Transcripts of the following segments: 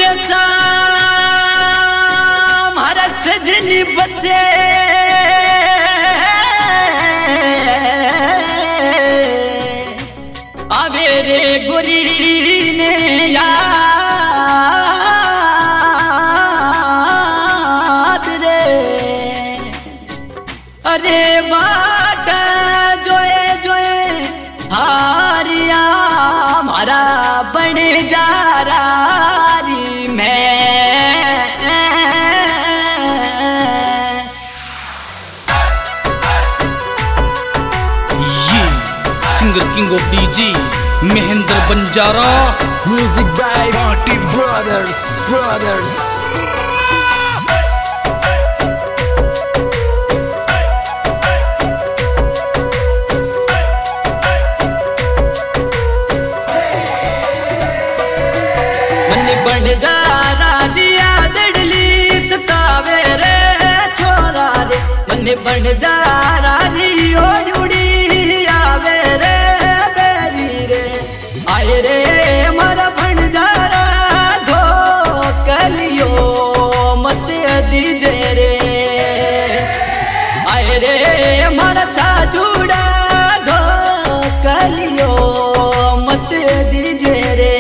सा हमारा सजनी बसे आवे रे गोरी ने याद रे अरे बाट जोए जोए हारिया हमारा बन जा रही मैं ये singer king of DJ Mahendra Banjara music by party brothers बन जा रिया दड़ली सतावे रे छोरा रे मन बन जा रियो जुड़ी आवे रे बेरी रे आए रे मारा बन जा धो कलियो मत दीजे रे आए रे मारा साजुड़ा धो कलियो मत दीजे रे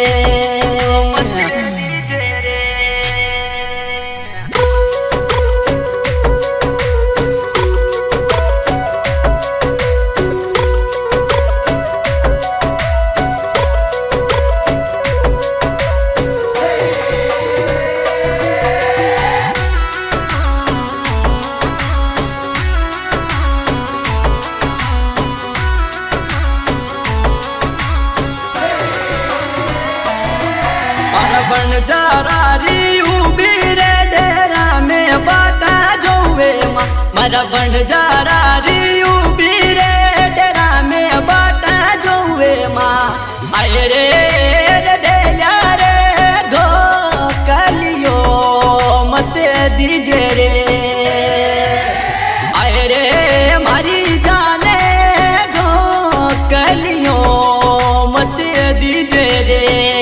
बन जा री उबी रे डेरा में बाटा जोवे माँ मरा बन जा री उबी रे डेरा में बाटा जोवे माँ आए रे बेलिया रे धो कलियो मत दीजे रे आए रे मारी जाने धो कलियो मत दीजे रे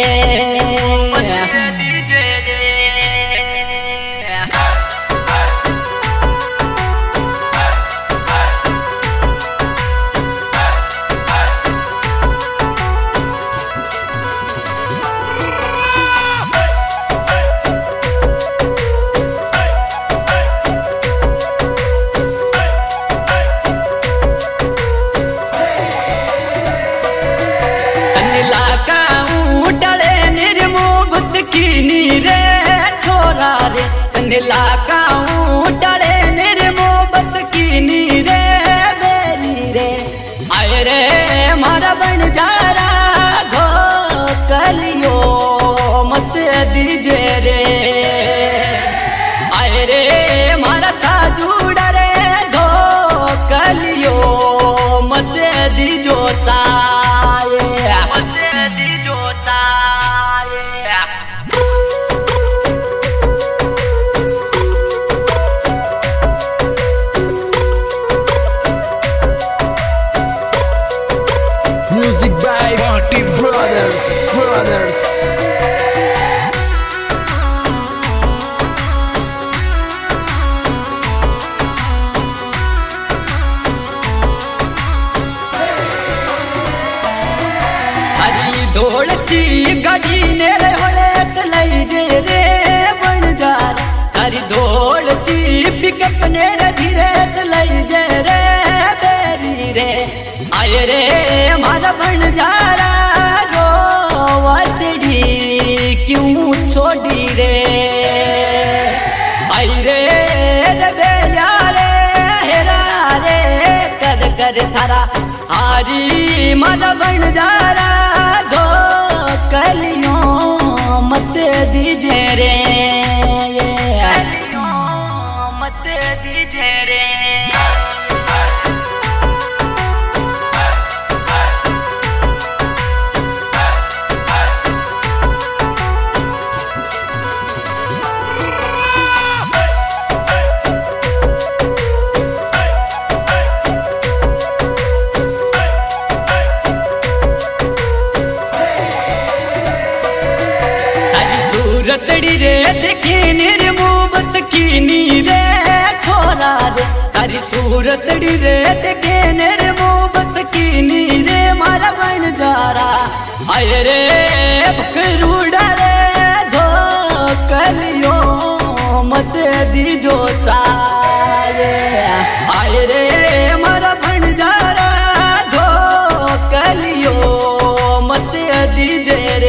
लाकाऊं टले निर्मोहब्बत की नीरे बेरी रे आए रे मारा बन जा धो कलियो मत दीजे रे आए रे मारा साजुड़ा रे धो कलियो मत दीजो साये मत दीजो साये म्यूजिक बाय पार्टी ब्रदर्स हरी दौड़ती गाड़ी ने रे होले चलाई जे रे बन जा हरी दौड़ती पिकअप ने रे धीरे चलाई जे रे बेरी रे आए रे मारा बन जा रोवतड़ी क्यों छोड़ी रे आई रे बेलिया रे हेरा रे कर कर थारा हारी मारा बन जा धो कलियो मत दीजे रे मत दीजे रे सूरतड़ी रे देखी रे मोहब्बत कीनी रे छोरा रे तारी सूरतड़ी रे देखी रे मोहब्बत कीनी रे मारा बन जा रहा आए रे बकरूड़ा रे धो कलियो मत दीजो सारे आए रे मारा बन जा रहा धो कलियो मत दीजे रे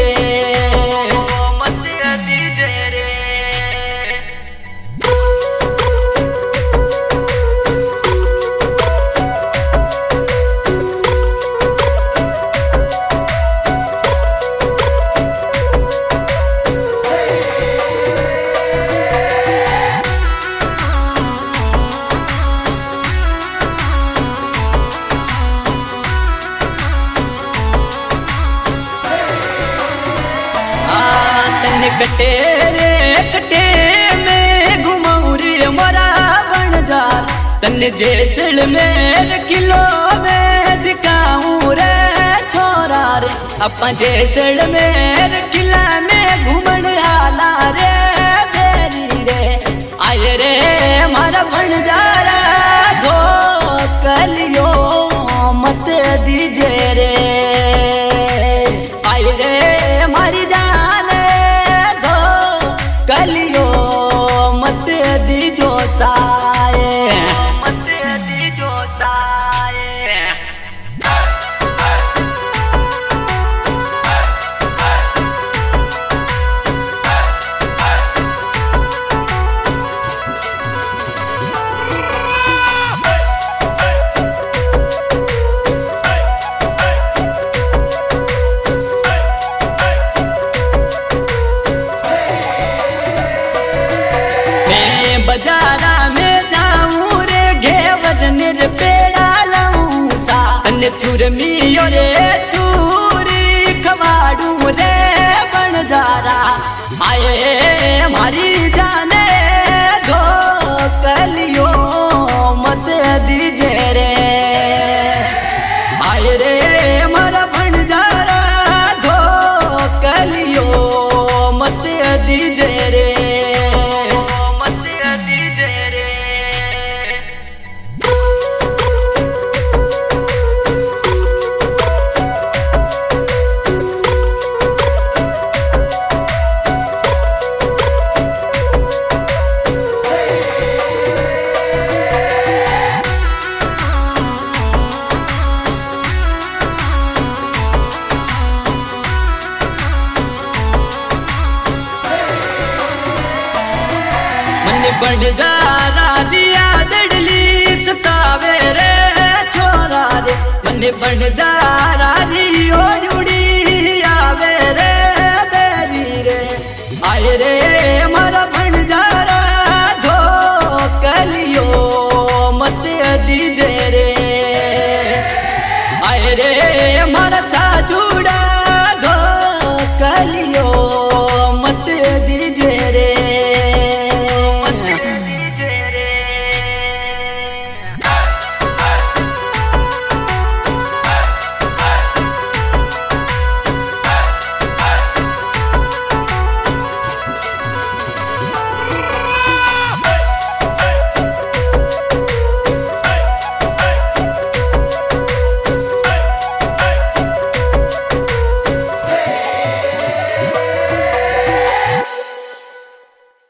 कटे रे कटे में घुमाऊ रे मोरा बन जा तन जैसलमेर किलो में दिखाऊं रे छोरा रे अपा जैसलमेर किला में घूमन आला रे बेरी रे आए रे मारा बन जा रहा धो कलियो मत दीजे रे आए रे मारी जान कलियो मत दीजो साए मत दीजो साए बाजारा में जाऊं रे घेवर निर पेड़ा लाऊं सा अन थुरमी रे चूरी खवाड़ू रे बन जा रहा आए मारी जाने धो कलियो मत दीजे रे आए रे मारा बन जा रहा धो कलियो मत दीजे रे बन जा रिया दड़ली सतावे रे छोरा रे मन बन जा रियो जुड़ी